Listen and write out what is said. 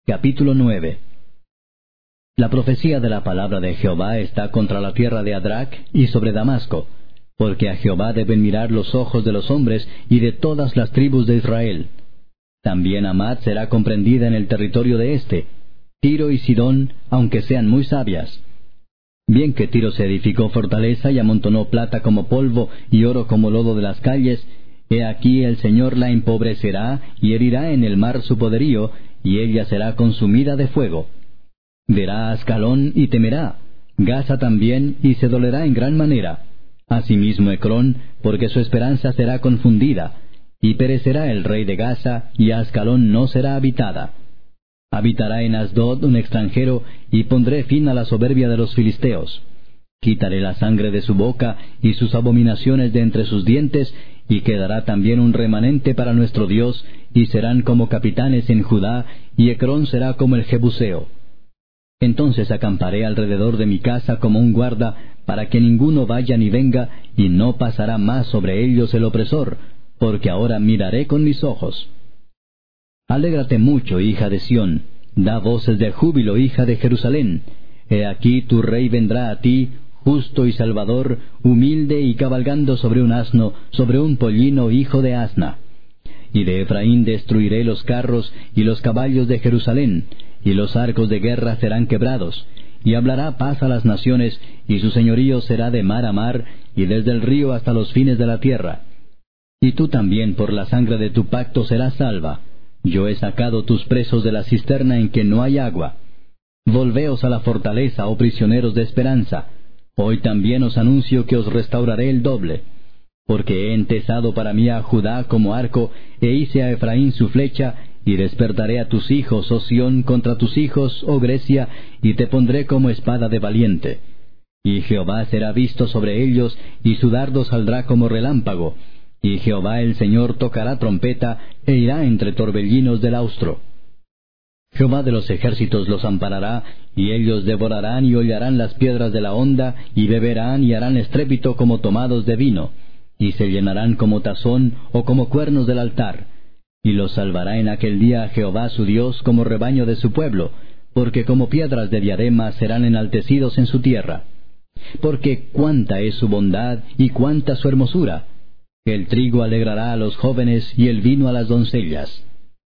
Capítulo 9. La profecía de la palabra de Jehová está contra la tierra de Adrac y sobre Damasco, porque a Jehová deben mirar los ojos de los hombres y de todas las tribus de Israel. También Hamat será comprendida en el territorio de éste, Tiro y Sidón, aunque sean muy sabias. Bien que Tiro se edificó fortaleza y amontonó plata como polvo y oro como lodo de las calles, he aquí el Señor la empobrecerá y herirá en el mar su poderío, y ella será consumida de fuego. Verá a Ascalón y temerá, Gaza también, y se dolerá en gran manera. Asimismo Ecrón, porque su esperanza será confundida, y perecerá el rey de Gaza, y Ascalón no será habitada. Habitará en Asdod un extranjero, y pondré fin a la soberbia de los filisteos. Quitaré la sangre de su boca, y sus abominaciones de entre sus dientes, y quedará también un remanente para nuestro Dios, y serán como capitanes en Judá, y Ecrón será como el Jebuseo. Entonces acamparé alrededor de mi casa como un guarda, para que ninguno vaya ni venga, y no pasará más sobre ellos el opresor, porque ahora miraré con mis ojos. Alégrate mucho, hija de Sión, da voces de júbilo, hija de Jerusalén. He aquí tu rey vendrá a ti, justo y salvador, humilde y cabalgando sobre un asno, sobre un pollino hijo de asna. Y de Efraín destruiré los carros y los caballos de Jerusalén, y los arcos de guerra serán quebrados, y hablará paz a las naciones, y su señorío será de mar a mar, y desde el río hasta los fines de la tierra. Y tú también por la sangre de tu pacto serás salva. Yo he sacado tus presos de la cisterna en que no hay agua. Volveos a la fortaleza, oh prisioneros de esperanza. Hoy también os anuncio que os restauraré el doble. Porque he entesado para mí a Judá como arco, e hice a Efraín su flecha, y despertaré a tus hijos, oh Sión, contra tus hijos, oh Grecia, y te pondré como espada de valiente. Y Jehová será visto sobre ellos, y su dardo saldrá como relámpago. Y Jehová el Señor tocará trompeta, e irá entre torbellinos del austro. Jehová de los ejércitos los amparará, y ellos devorarán y hollarán las piedras de la honda, y beberán y harán estrépito como tomados de vino, y se llenarán como tazón o como cuernos del altar. Y los salvará en aquel día Jehová su Dios como rebaño de su pueblo, porque como piedras de diadema serán enaltecidos en su tierra. Porque cuánta es su bondad y cuánta su hermosura. El trigo alegrará a los jóvenes y el vino a las doncellas.